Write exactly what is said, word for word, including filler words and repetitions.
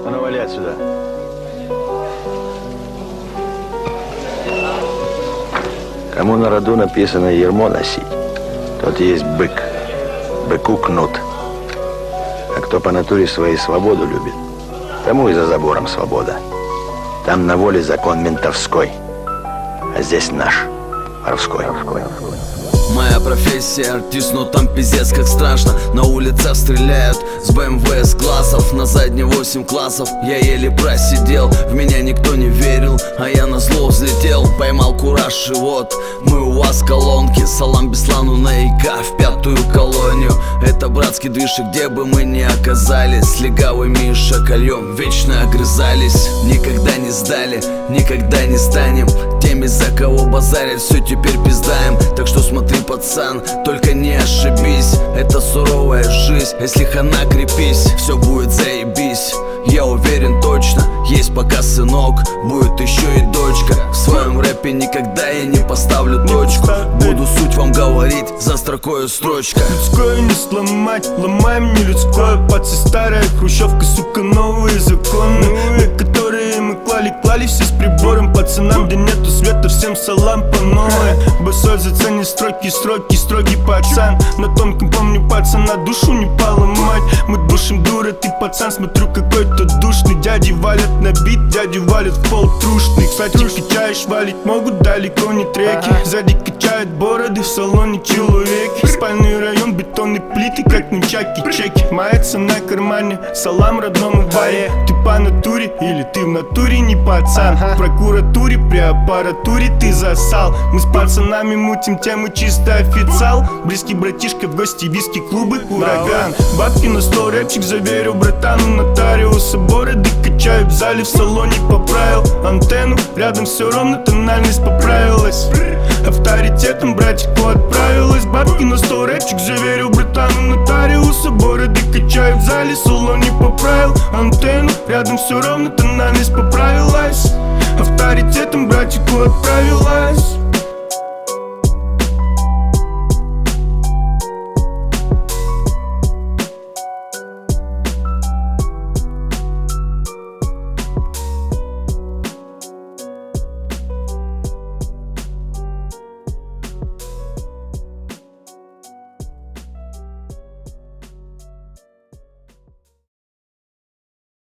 А ну вали отсюда. Кому на роду написано ермо носить, тот есть бык. Быку кнут. А кто по натуре своей свободу любит, тому и за забором свобода. Там на воле закон ментовской, а здесь наш, воровской. воровской. Моя профессия артист, но там пиздец как страшно. На улицах стреляют с бэ эм вэ, с глазов. На задней восемь классов я еле просидел. В меня никто не верил, а я на зло взлетел. Поймал кураж и вот мы у вас колонки. Салам Беслану на ИК в пятую колонию. Это братский движ, и где бы мы ни оказались, с легавыми и шакалем вечно огрызались. Никогда не сдали, никогда не станем теми, за кого базарят, все теперь пиздаем. Так что смотри, пацан, только не ошибись. Это суровая жизнь, если хана, крепись. Все будет заебись, я уверен точно. Есть пока сынок, будет еще и дочка. В своем рэпе никогда я не поставлю точку. Буду суть вам говорить за строкою строчка. Людское не сломать, ломаем не людское. Пацы старая хрущевка, сука, новые законы, на которые мы клали, клали все с прибором. Пацанам, где нету света, всем салам по новой. Босой заценит строки, строки, строгий пацан. На тонком помню пацана, душу не поломать. Мы душим, дура, ты пацан, смотрю какой-то душный. Дяди валят на бит, дяди валят в пол трушный. Кстати, качаешь, валить могут далеко не треки. Сзади качают бороды, в салоне человеки. Спальный район, бетонные плиты, как нунчаки, чеки. Мается на кармане, салам родному баре. Ты по натуре или ты в натуре не пацан? В прокуратуре, при аппаратуре ты засал. Мы с пацанами мутим темы, чисто официал. Близкий братишка в гости, виски, клубы, ураган. Бабки на стол, рэпчик заверил братану нотариуса. Бороды качают в зале, в салоне поправил антенну. Рядом все ровно, тональность поправилась. Авторитетом братику отправилась. Бабки на стол, рэпчик заверил братану нотариуса. Бороды качают в зале, в салоне поправил антенну. Рядом все ровно, тональность поправилась. Авторитетом братику отправилась.